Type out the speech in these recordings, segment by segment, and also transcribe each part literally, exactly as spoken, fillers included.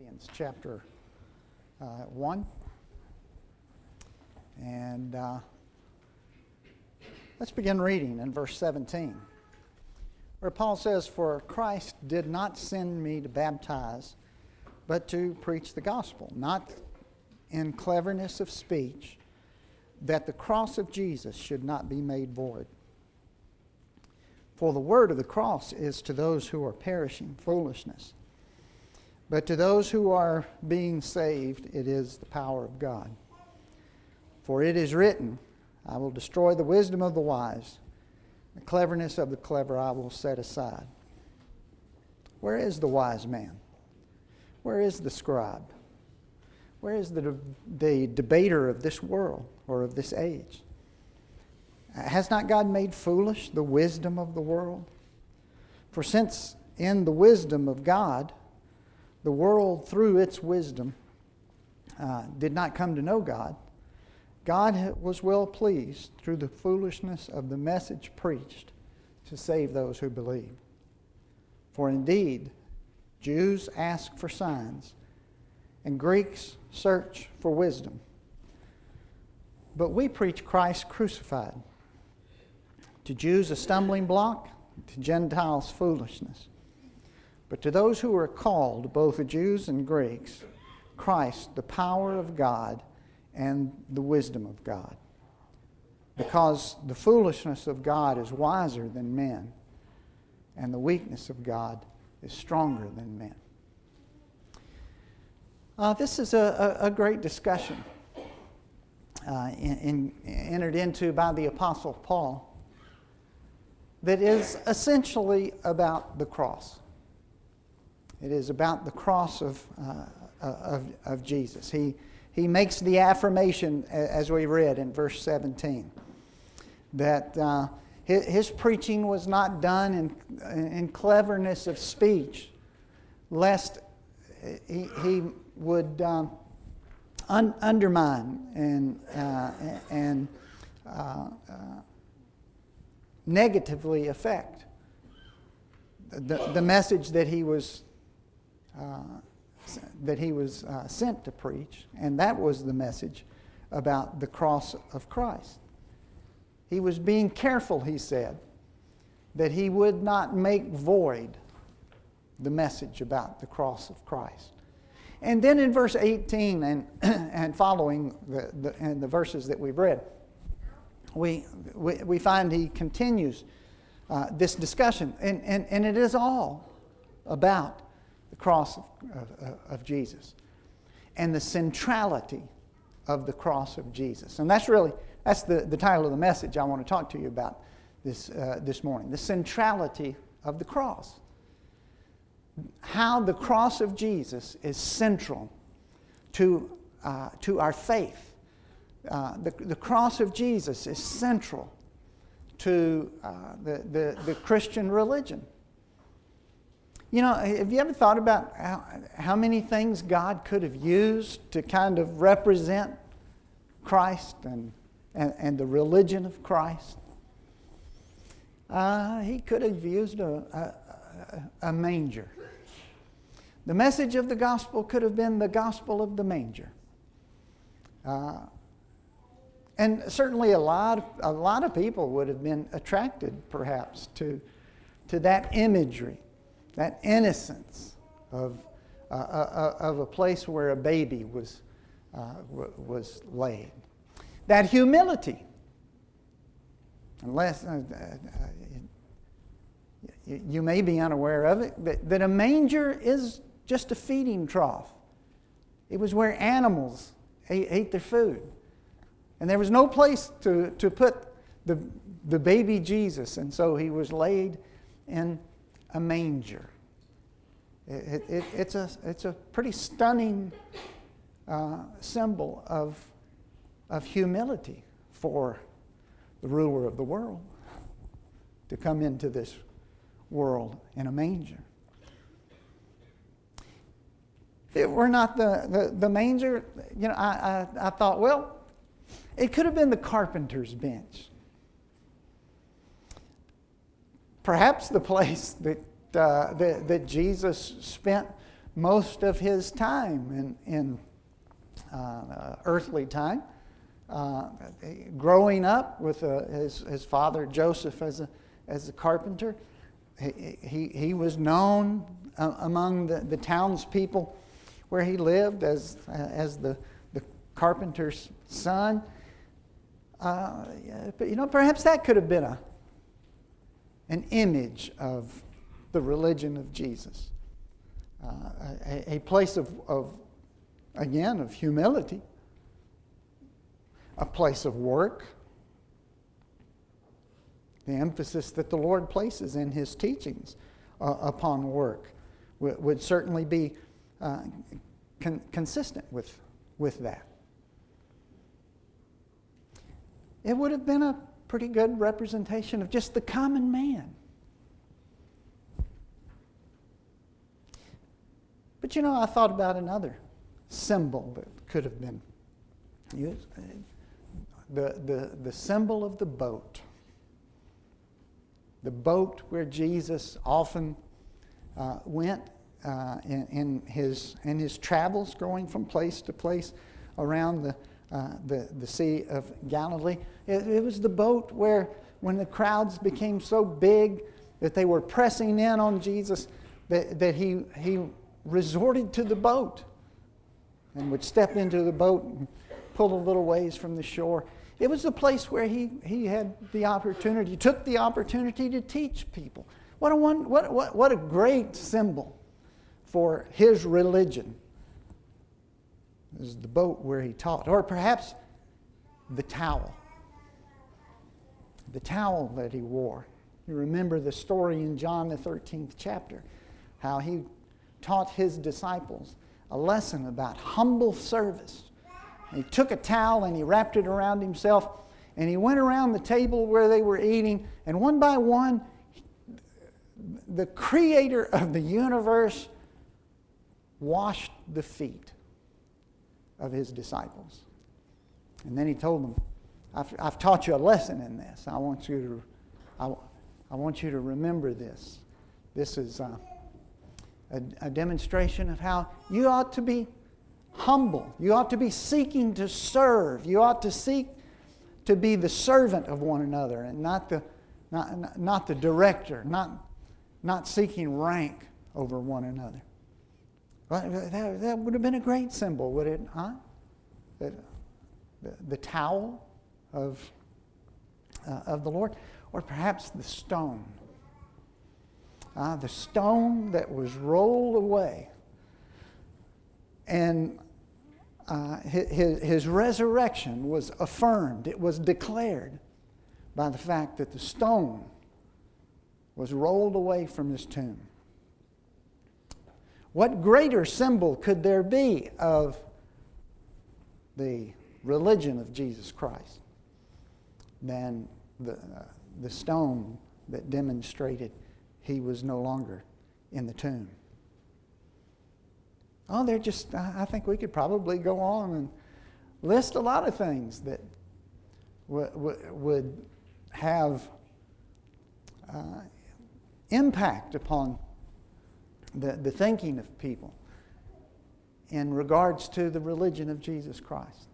Philippians chapter uh, one. And uh, let's begin reading in verse seventeen, where Paul says, "For Christ did not send me to baptize, but to preach the gospel, not in cleverness of speech, that the cross of Jesus should not be made void. For the word of the cross is to those who are perishing foolishness, but to those who are being saved it is the power of God. For it is written, I will destroy the wisdom of the wise, the cleverness of the clever I will set aside. Where is the wise man? Where is the scribe? Where is the, the debater of this world or of this age? Has not God made foolish the wisdom of the world? For since in the wisdom of God, the world through its wisdom uh, did not come to know God, God was well pleased through the foolishness of the message preached to save those who believe. For indeed, Jews ask for signs, and Greeks search for wisdom. But we preach Christ crucified, to Jews a stumbling block, to Gentiles foolishness. But to those who are called, both Jews and Greeks, Christ, the power of God and the wisdom of God. Because the foolishness of God is wiser than men, and the weakness of God is stronger than men." Uh, this is a, a, a great discussion uh, in, in, entered into by the Apostle Paul that is essentially about the cross. It is about the cross of, uh, of, of Jesus. He, he makes the affirmation, as we read in verse seventeen, that uh, his, his preaching was not done in, in cleverness of speech, lest he, he would um, un, undermine and, uh, and uh, uh, negatively affect the, the message that he was uh, that he was uh, sent to preach, and that was the message about the cross of Christ. He was being careful, he said, that he would not make void the message about the cross of Christ. And then in verse eighteen and and following the, the and the verses that we've read, we we, we find he continues uh, this discussion, and, and and it is all about the cross of, of, of Jesus and the centrality of the cross of Jesus. And that's really that's the, the title of the message I want to talk to you about this uh, this morning: the centrality of the cross. How the cross of Jesus is central to, uh, to our faith. Uh, the, the cross of Jesus is central to uh, the, the, the Christian religion. You know, have you ever thought about how, how many things God could have used to kind of represent Christ and, and, and the religion of Christ? Uh, he could have used a, a, a manger. The message of the gospel could have been the gospel of the manger. Uh, and certainly a lot, of, a lot of people would have been attracted, perhaps, to, to that imagery, that innocence of, uh, uh, of a place where a baby was, uh, w- was laid. That humility. Unless uh, uh, you, you may be unaware of it, that, that a manger is just a feeding trough. It was where animals ate, ate their food. And there was no place to, to put the, the baby Jesus, and so he was laid in a manger. It, it, it's, a, it's a pretty stunning uh, symbol of, of humility for the ruler of the world to come into this world in a manger. If it were not the, the, the manger, you know, I, I, I thought, well, it could have been the carpenter's bench. Perhaps the place that, uh, that, that Jesus spent most of his time in, in uh, earthly time, uh, growing up with uh, his, his father Joseph as a, as a carpenter. He, he, he was known uh, among the, the townspeople where he lived as, uh, as the, the carpenter's son. Uh, but, you know, perhaps that could have been a, an image of the religion of Jesus. Uh, a, a place of, of, again, of humility, a place of work, the emphasis that the Lord places in His teachings uh, upon work w- would certainly be uh, con- consistent with, with that. It would have been a pretty good representation of just the common man. But you know, I thought about another symbol that could have been used. The, the, the symbol of the boat. The boat where Jesus often uh, went uh, in, in, his, in his travels, going from place to place around the, uh, the, the Sea of Galilee. It, it was the boat where, when the crowds became so big that they were pressing in on Jesus, that, that he, he resorted to the boat and would step into the boat and pull a little ways from the shore. It was the place where he, he had the opportunity, took the opportunity to teach people. What a, one, what, what, what a great symbol for his religion. It was the boat where he taught. Or perhaps the towel. The towel that he wore. You remember the story in John the thirteenth chapter, how he taught his disciples a lesson about humble service. He took a towel and he wrapped it around himself, and he went around the table where they were eating, and one by one, the creator of the universe washed the feet of his disciples. And then he told them, I've, I've taught you a lesson in this. I want you to, I, I want you to remember this. This is uh, a, a demonstration of how you ought to be humble. You ought to be seeking to serve. You ought to seek to be the servant of one another and not the, not, not the director, not, not seeking rank over one another. Well, that, that would have been a great symbol, would it not? The, the, the towel of, uh, of the Lord, or perhaps the stone. Uh, the stone that was rolled away. And uh, his, his resurrection was affirmed. It was declared by the fact that the stone was rolled away from his tomb. What greater symbol could there be of the religion of Jesus Christ than the, uh, the stone that demonstrated he was no longer in the tomb? Oh, they're just, I think we could probably go on and list a lot of things that w- w- would have uh, impact upon the, the thinking of people in regards to the religion of Jesus Christ.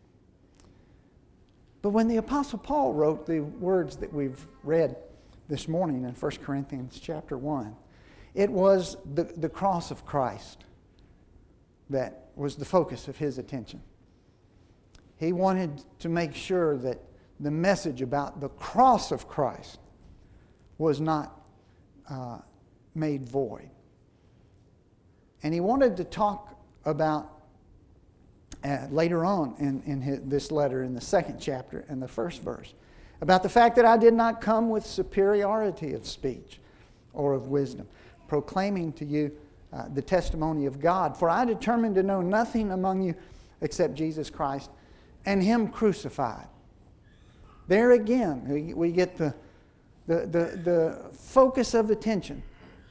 But when the Apostle Paul wrote the words that we've read this morning in First Corinthians chapter one, it was the, the cross of Christ that was the focus of his attention. He wanted to make sure that the message about the cross of Christ was not uh, made void. And he wanted to talk about, uh, later on in, in his, this letter, in the second chapter and the first verse, about the fact that I did not come with superiority of speech or of wisdom, proclaiming to you uh, the testimony of God. For I determined to know nothing among you except Jesus Christ and Him crucified. There again, we, we get the, the, the, the focus of attention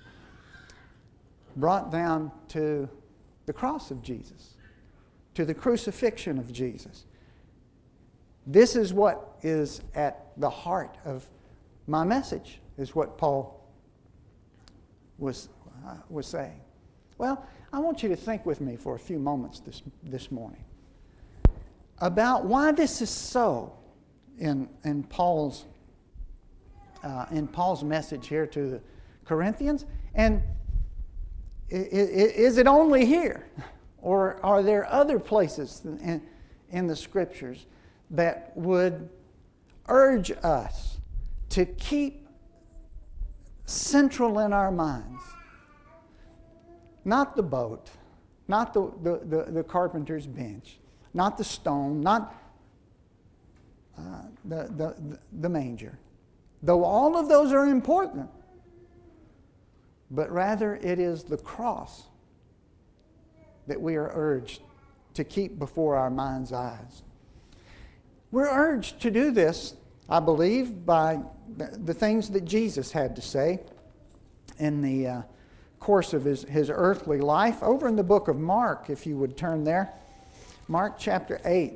brought down to the cross of Jesus, to the crucifixion of Jesus. This is what is at the heart of my message, is what Paul was, uh, was saying. Well, I want you to think with me for a few moments this, this morning about why this is so in, in, Paul's, uh, in Paul's message here to the Corinthians. And is it only here? Or are there other places in, in the Scriptures that would urge us to keep central in our minds, not the boat, not the, the, the, the carpenter's bench, not the stone, not uh, the, the, the manger, though all of those are important, but rather it is the cross that we are urged to keep before our mind's eyes. We're urged to do this, I believe, by the things that Jesus had to say in the uh, course of his, his earthly life. Over in the book of Mark, if you would turn there, Mark chapter eight,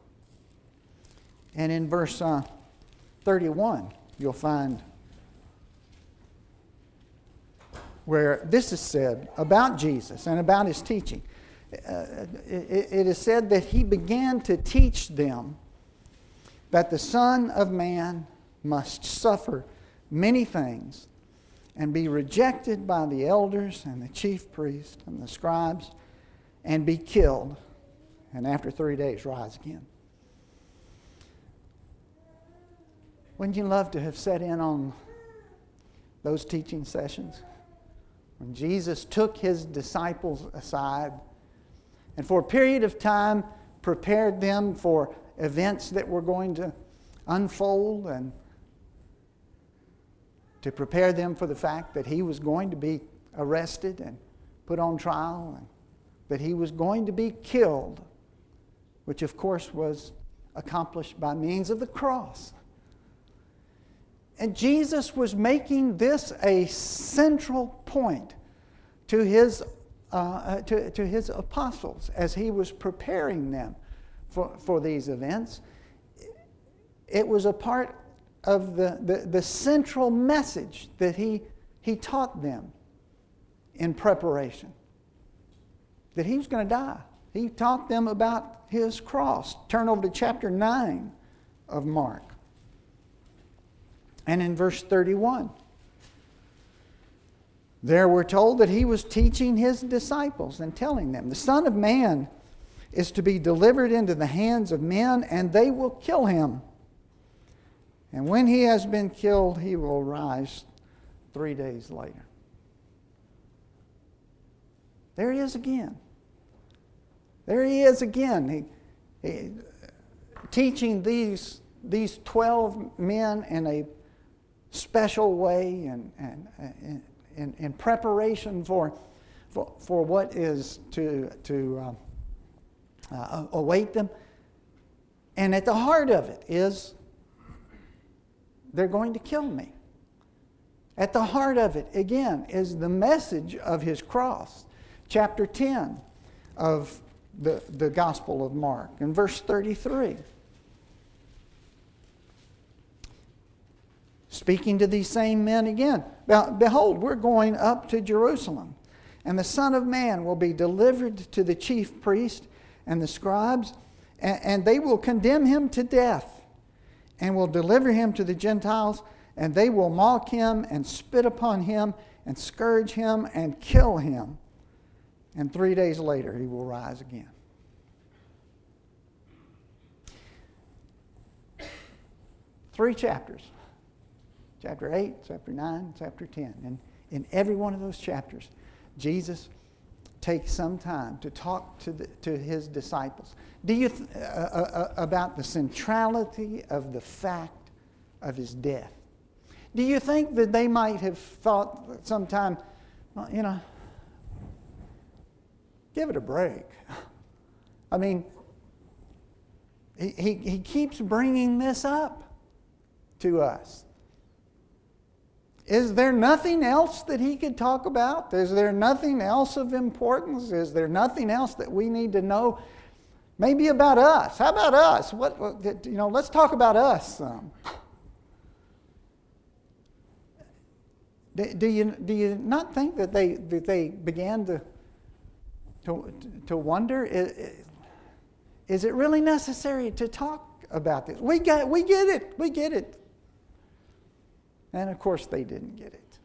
and in verse uh, thirty-one, you'll find where this is said about Jesus and about his teaching. Uh, it, it is said that he began to teach them that the Son of Man must suffer many things and be rejected by the elders and the chief priests and the scribes and be killed, and after three days rise again. Wouldn't you love to have sat in on those teaching sessions when Jesus took his disciples aside and for a period of time prepared them for events that were going to unfold, and to prepare them for the fact that he was going to be arrested and put on trial, and that he was going to be killed, which of course was accomplished by means of the cross. And Jesus was making this a central point to his, uh, to, to his apostles as he was preparing them For, for these events. It was a part of the, the, the central message that he, he taught them in preparation. That he was going to die. He taught them about his cross. Turn over to chapter nine of Mark. And in verse thirty-one, there we're told that he was teaching his disciples and telling them, the Son of Man is to be delivered into the hands of men, and they will kill him. And when he has been killed, he will rise three days later. There he is again. There he is again. He, he, teaching these, these twelve men in a special way and, and, and in, in preparation for, for, for what is to... to um, Uh, await them. And at the heart of it is, they're going to kill me. At the heart of it, again, is the message of his cross. Chapter ten of the, the Gospel of Mark, in verse thirty-three. Speaking to these same men again. Behold, we're going up to Jerusalem, and the Son of Man will be delivered to the chief priest and the scribes, and, and they will condemn him to death, and will deliver him to the Gentiles, and they will mock him and spit upon him and scourge him and kill him. And three days later he will rise again. Three chapters. Chapter eight, chapter nine, chapter ten. And in every one of those chapters, Jesus take some time to talk to, the, to his disciples. Do you th- uh, uh, about the centrality of the fact of his death? Do you think that they might have thought sometime, well, you know, give it a break? I mean, he, he, he keeps bringing this up to us. Is there nothing else that he could talk about? Is there nothing else of importance? Is there nothing else that we need to know? Maybe about us. How about us? What, what you know? Let's talk about us some. Do, do you do you not think that they that they began to to, to wonder, is it really necessary to talk about this? We got, we get it, we get it. And of course they didn't get it.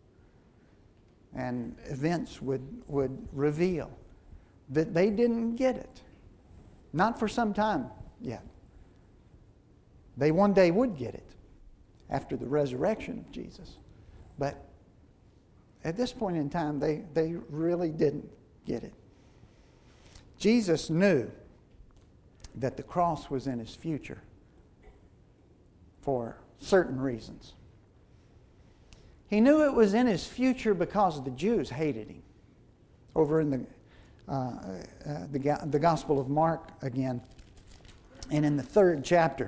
And events would, would reveal that they didn't get it. Not for some time yet. They one day would get it after the resurrection of Jesus. But at this point in time, they, they really didn't get it. Jesus knew that the cross was in his future for certain reasons. He knew it was in his future because the Jews hated him. Over in the, uh, uh, the, the Gospel of Mark again, and in the third chapter,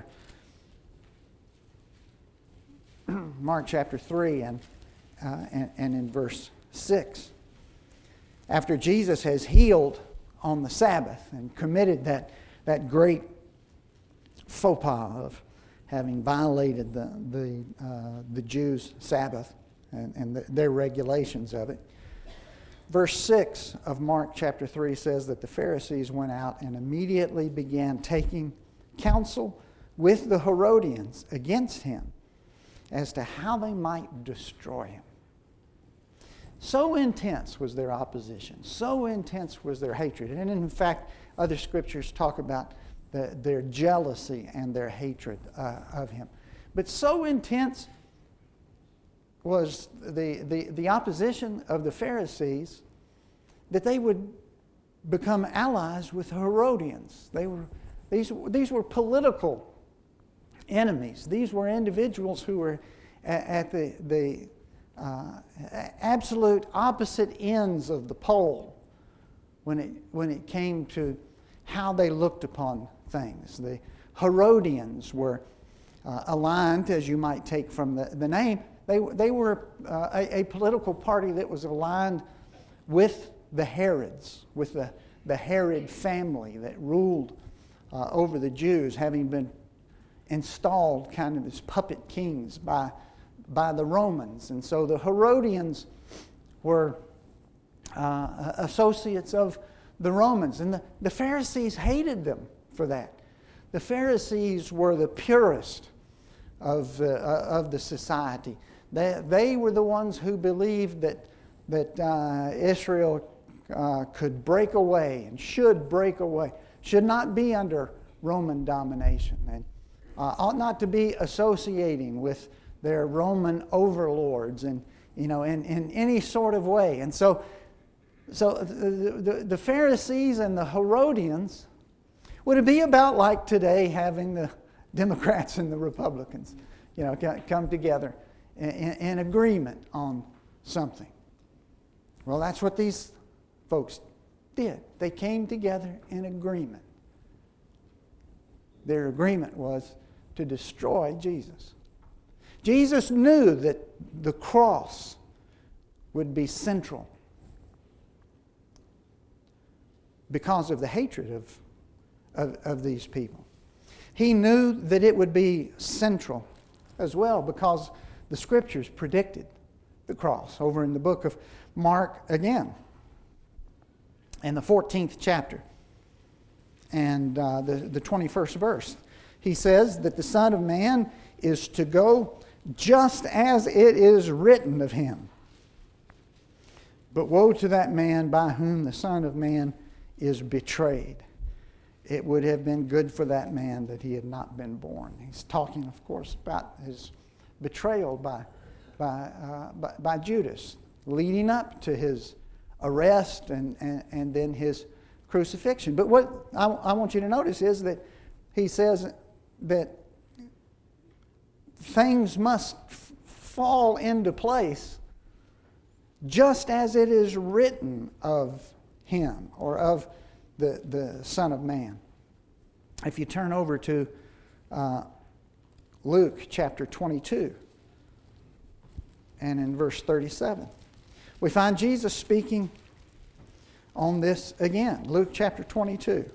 Mark chapter three and, uh, and, and in verse six, after Jesus has healed on the Sabbath and committed that, that great faux pas of having violated the, the, uh, the Jews' Sabbath and, and the, their regulations of it. Verse six of Mark chapter three says that the Pharisees went out and immediately began taking counsel with the Herodians against him as to how they might destroy him. So intense was their opposition. So intense was their hatred. And in fact, other scriptures talk about the, their jealousy and their hatred uh, of him. But so intense was the, the, the opposition of the Pharisees that they would become allies with Herodians. They were, these, these were political enemies. These were individuals who were at, at the, the uh, absolute opposite ends of the pole when it, when it came to how they looked upon things. The Herodians were uh, aligned, as you might take from the, the name, they, they were uh, a, a political party that was aligned with the Herods, with the, the Herod family that ruled uh, over the Jews, having been installed kind of as puppet kings by, by the Romans. And so the Herodians were uh, associates of the Romans. And the, the Pharisees hated them for that. The Pharisees were the purest of, uh, of the society. They, they were the ones who believed that, that uh, Israel uh, could break away and should break away, should not be under Roman domination, and uh, ought not to be associating with their Roman overlords and, you know, in, in any sort of way. And so, so the, the, the Pharisees and the Herodians would it be about like today having the Democrats and the Republicans, you know, come together in, in agreement on something. Well, that's what these folks did. They came together in agreement. Their agreement was to destroy Jesus. Jesus knew that the cross would be central because of the hatred of, of, of these people. He knew that it would be central as well because the Scriptures predicted the cross. Over in the book of Mark again, in the fourteenth chapter and uh, the, the twenty-first verse, he says that the Son of Man is to go just as it is written of him. But woe to that man by whom the Son of Man is betrayed. It would have been good for that man that he had not been born. He's talking, of course, about his betrayal by, by, uh, by, by Judas, leading up to his arrest and, and, and then his crucifixion. But what I, I want you to notice is that he says that things must f- fall into place just as it is written of him or of the, the Son of Man. If you turn over to uh, Luke chapter twenty-two and in verse thirty-seven, we find Jesus speaking on this again. Luke chapter twenty-two.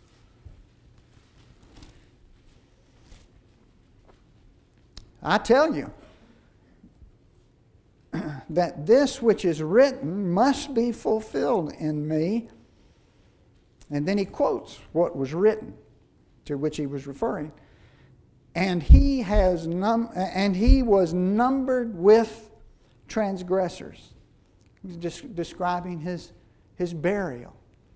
I tell you that this which is written must be fulfilled in me. And then he quotes what was written, to which he was referring. And he has num- and he was numbered with transgressors. He's just describing his, his burial.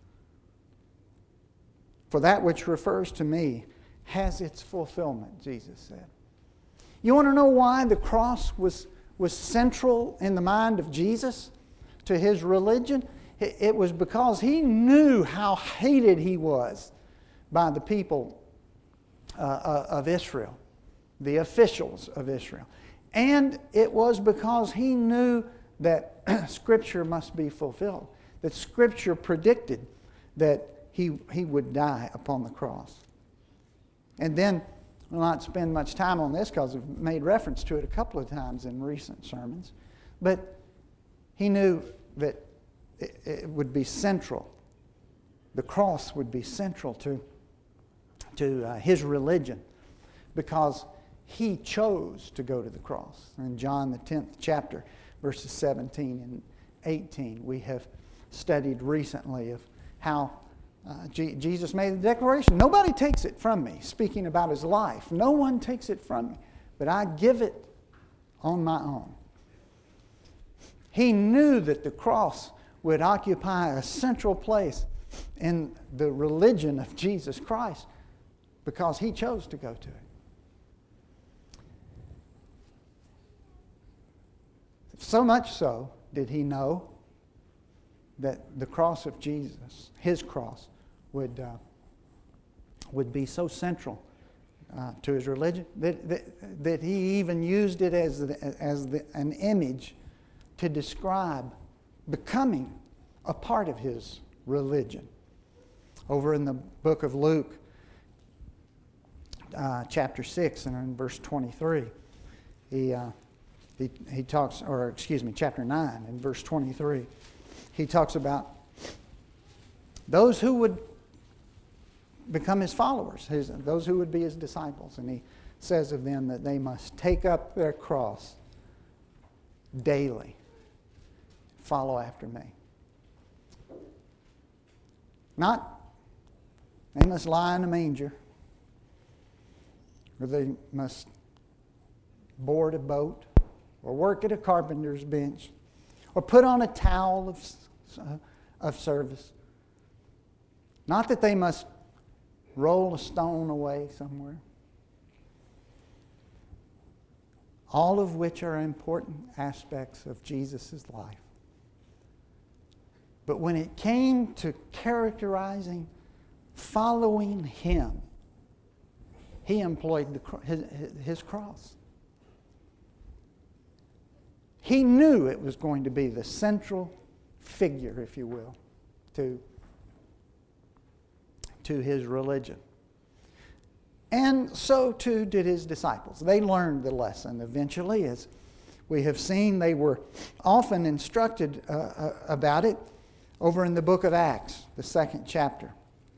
For that which refers to me has its fulfillment, Jesus said. You want to know why the cross was, was central in the mind of Jesus to his religion? It, it was because he knew how hated he was by the people Uh, of Israel, the officials of Israel. And it was because he knew that Scripture must be fulfilled, that Scripture predicted that he, he would die upon the cross. And then, we'll not spend much time on this because I've made reference to it a couple of times in recent sermons, but he knew that it, it would be central. The cross would be central to to uh, his religion, because he chose to go to the cross. In John the tenth chapter, verses seventeen and eighteen, we have studied recently of how uh, G- Jesus made the declaration, nobody takes it from me, speaking about his life. No one takes it from me, but I give it on my own. He knew that the cross would occupy a central place in the religion of Jesus Christ, because he chose to go to it. So much so did he know that the cross of Jesus, his cross, would, uh, would be so central uh, to his religion that, that, that he even used it as, the, as the, an image to describe becoming a part of his religion. Over in the book of Luke, Uh, chapter six and in verse twenty-three, he, uh, he he talks, or excuse me, chapter nine and verse twenty-three, he talks about those who would become his followers, his, those who would be his disciples, and he says of them that they must take up their cross daily, follow after me. Not they must lie in a manger, or they must board a boat, or work at a carpenter's bench, or put on a towel of, of service. Not that they must roll a stone away somewhere. All of which are important aspects of Jesus' life. But when it came to characterizing following him, he employed the, his, his cross. He knew it was going to be the central figure, if you will, to, to his religion. And so too did his disciples. They learned the lesson eventually. As we have seen, they were often instructed uh, about it over in the book of Acts, the second chapter.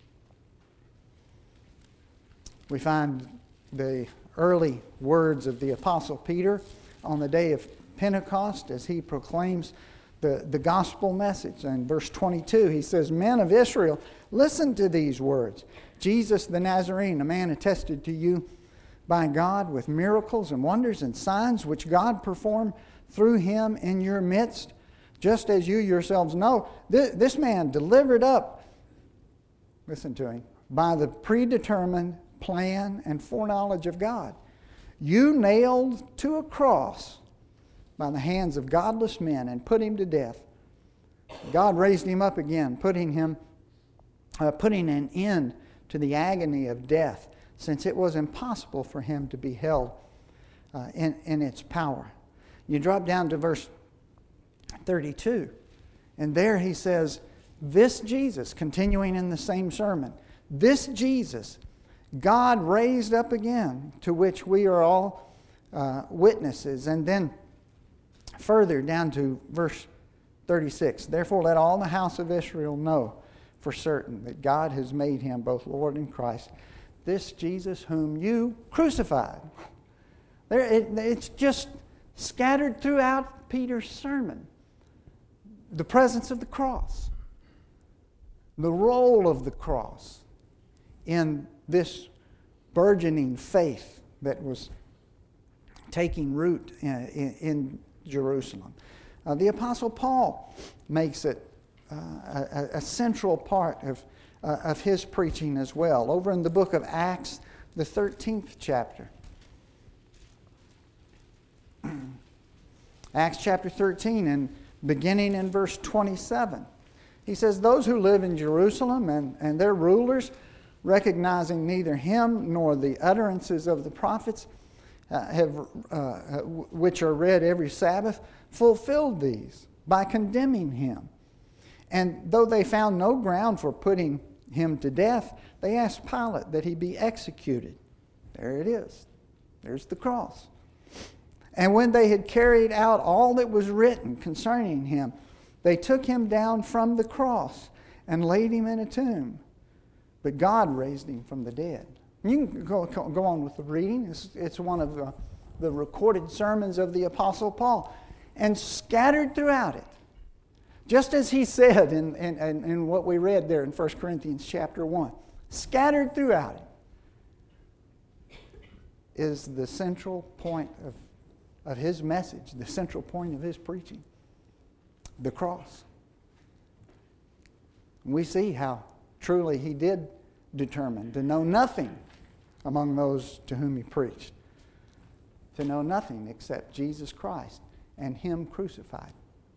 We find the early words of the Apostle Peter on the day of Pentecost as he proclaims the, the gospel message. In verse twenty-two, he says, "Men of Israel, listen to these words. Jesus the Nazarene, a man attested to you by God with miracles and wonders and signs which God performed through him in your midst, just as you yourselves know. This, this man delivered up," listen to him, "by the predetermined plan and foreknowledge of God. You nailed to a cross by the hands of godless men and put him to death. God raised him up again, putting him, uh, putting an end to the agony of death, since it was impossible for him to be held uh, in, in its power." You drop down to verse thirty-two, and there he says, "This Jesus," continuing in the same sermon, "this Jesus God raised up again, to which we are all uh, witnesses." And then further down to verse thirty-six, "Therefore let all the house of Israel know for certain that God has made him both Lord and Christ, this Jesus whom you crucified." There, it, it's just scattered throughout Peter's sermon, the presence of the cross. the role of the cross in this burgeoning faith that was taking root in, in, in Jerusalem. Uh, the Apostle Paul makes it uh, a, a central part of, uh, of his preaching as well. Over in the book of Acts, the thirteenth chapter. Acts chapter thirteen, and beginning in verse twenty-seven. He says, "Those who live in Jerusalem and, and their rulers, recognizing neither him nor the utterances of the prophets, uh, have, uh, which are read every Sabbath, fulfilled these by condemning him. And though they found no ground for putting him to death, they asked Pilate that he be executed." There it is. There's the cross. "And when they had carried out all that was written concerning him, they took him down from the cross and laid him in a tomb. But God raised him from the dead." You can go, go on with the reading. It's, it's one of the, the recorded sermons of the Apostle Paul. And scattered throughout it, just as he said in, in, in what we read there in First Corinthians chapter one, scattered throughout it is the central point of, of his message, the central point of his preaching, the cross. We see how truly he did determine to know nothing among those to whom he preached, to know nothing except Jesus Christ and him crucified.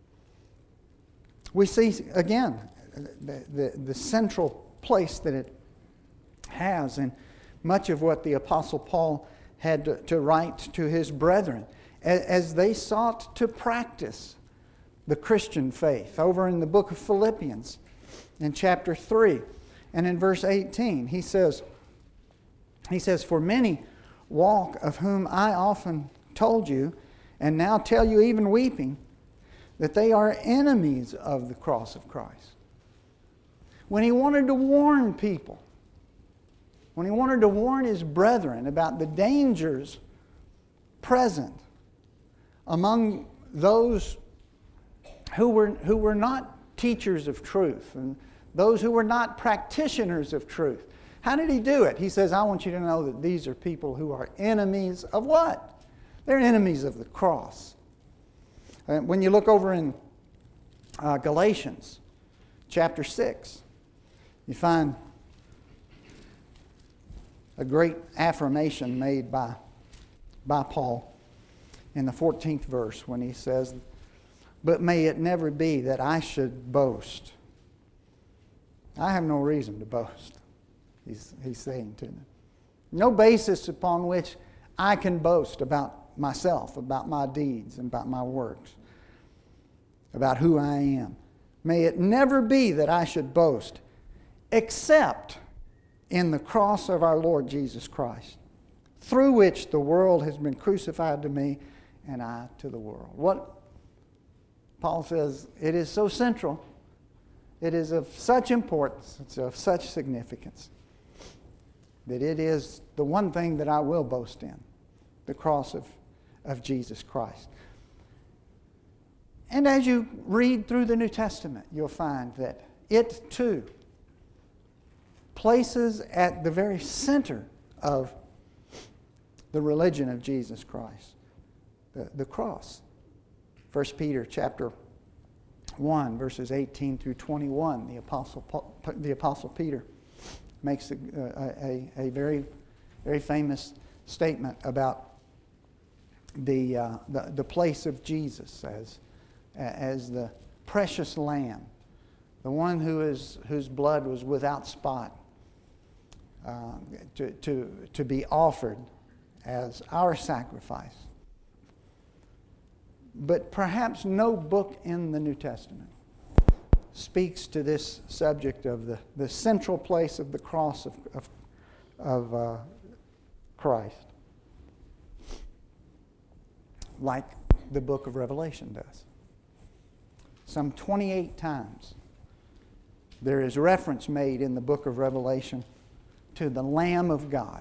We see, again, the, the, the central place that it has in much of what the Apostle Paul had to, to write to his brethren as, as they sought to practice the Christian faith. Over in the book of Philippians, in chapter three, and in verse eighteen, he says, he says, "For many walk, of whom I often told you, and now tell you even weeping, that they are enemies of the cross of Christ." When he wanted to warn people, when he wanted to warn his brethren about the dangers present among those who were, who were not teachers of truth and those who were not practitioners of truth, how did he do it? He says, "I want you to know that these are people who are enemies of what? They're enemies of the cross." And when you look over in uh, Galatians chapter six, you find a great affirmation made by, by Paul in the fourteenth verse when he says, "But may it never be that I should boast. I have no reason to boast," he's, he's saying to them. No basis upon which I can boast about myself, about my deeds, and about my works, about who I am. May it never be that I should boast, except in the cross of our Lord Jesus Christ, through which the world has been crucified to me, and I to the world. What Paul says, it is so central, it is of such importance, it's of such significance, that it is the one thing that I will boast in, the cross of, of Jesus Christ. And as you read through the New Testament, you'll find that it too places at the very center of the religion of Jesus Christ, the, the cross. First Peter chapter one, verses eighteen through twenty-one, the Apostle, Paul, the Apostle Peter makes a, a, a very, very famous statement about the, uh, the, the place of Jesus as, as the precious Lamb, the one who is, whose blood was without spot, uh, to, to, to be offered as our sacrifice. But perhaps no book in the New Testament speaks to this subject of the, the central place of the cross of, of, of uh, Christ like the book of Revelation does. Some twenty-eight times there is reference made in the book of Revelation to the Lamb of God.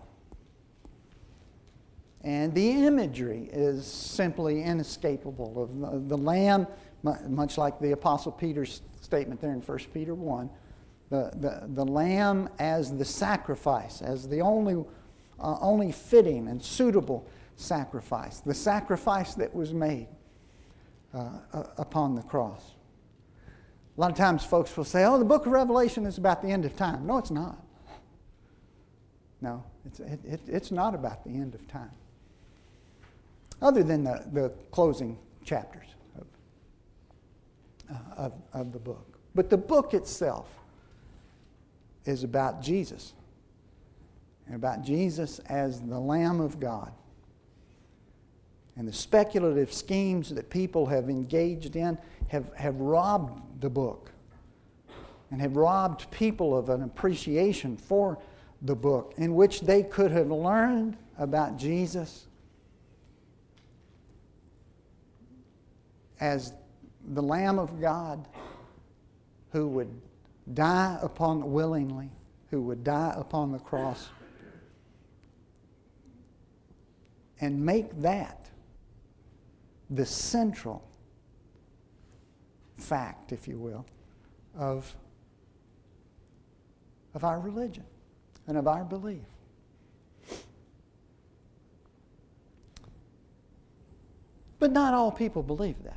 And the imagery is simply inescapable of the, the Lamb, much like the Apostle Peter's statement there in First Peter one, The, the, the lamb as the sacrifice, as the only, uh, only fitting and suitable sacrifice, the sacrifice that was made uh, uh, upon the cross. A lot of times folks will say, oh, the book of Revelation is about the end of time. No, it's not. No, it's, it, it, it's not about the end of time. Other than the, the closing chapters of, uh, of, of the book. But the book itself is about Jesus. And about Jesus as the Lamb of God. And the speculative schemes that people have engaged in have, have robbed the book and have robbed people of an appreciation for the book in which they could have learned about Jesus as the Lamb of God who would die upon willingly, who would die upon the cross, and make that the central fact, if you will, of, of our religion and of our belief. But not all people believe that.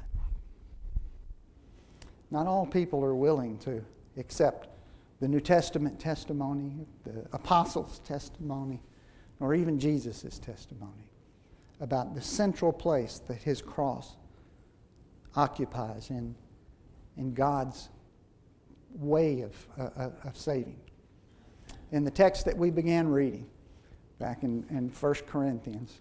Not all people are willing to accept the New Testament testimony, the apostles' testimony, or even Jesus' testimony about the central place that his cross occupies in, in God's way of, uh, of saving. In the text that we began reading back in, in First Corinthians,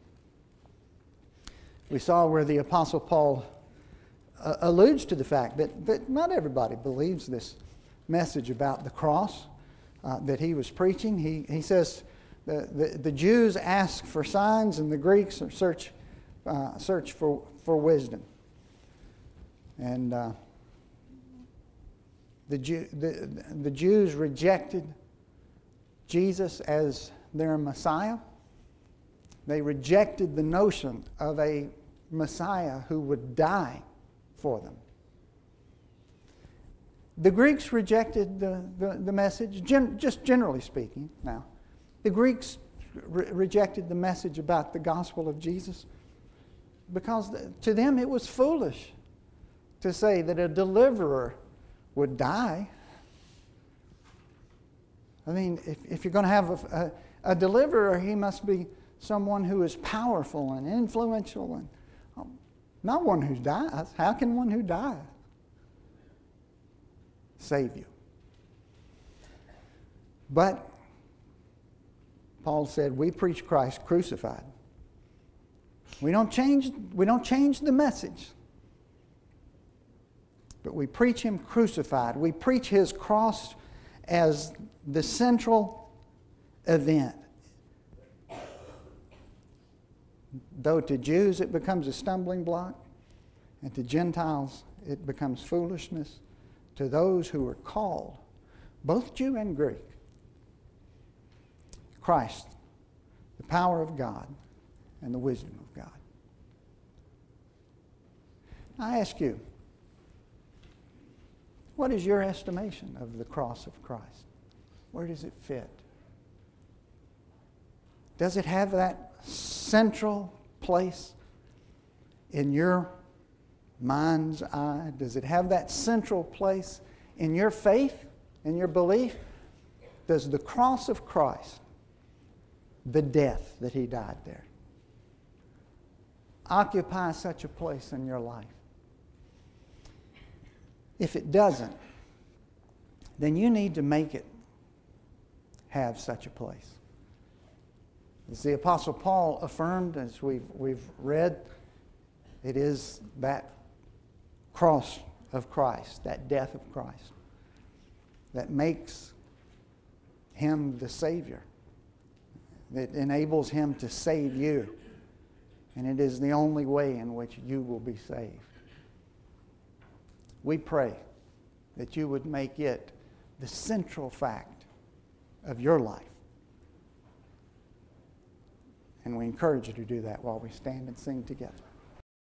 we saw where the Apostle Paul uh, alludes to the fact that, that not everybody believes this message about the cross uh, that he was preaching. He, he says, The, the, the Jews ask for signs, and the Greeks search, uh, search for, for wisdom. And uh, the, Jew, the, the Jews rejected Jesus as their Messiah. They rejected the notion of a Messiah who would die for them. The Greeks rejected the, the, the message, gen, just generally speaking now. The Greeks re- rejected the message about the gospel of Jesus because the, to them it was foolish to say that a deliverer would die. I mean, if, if you're going to have a, a, a deliverer, he must be someone who is powerful and influential, and um, not one who dies. How can one who dies save you? But Paul said, we preach Christ crucified. We don't change, we don't change the message. But we preach him crucified. We preach his cross as the central event. Though to Jews it becomes a stumbling block, and to Gentiles it becomes foolishness, to those who are called, both Jew and Greek, Christ, the power of God and the wisdom of God. I ask you, what is your estimation of the cross of Christ? Where does it fit? Does it have that central place in your mind's eye? Does it have that central place in your faith, in your belief? Does the cross of Christ, the death that he died there, occupy such a place in your life? If it doesn't, then you need to make it have such a place. As the Apostle Paul affirmed, as we've, we've read, it is that cross of Christ, that death of Christ, that makes him the Savior, that enables him to save you. And it is the only way in which you will be saved. We pray that you would make it the central fact of your life. And we encourage you to do that while we stand and sing together.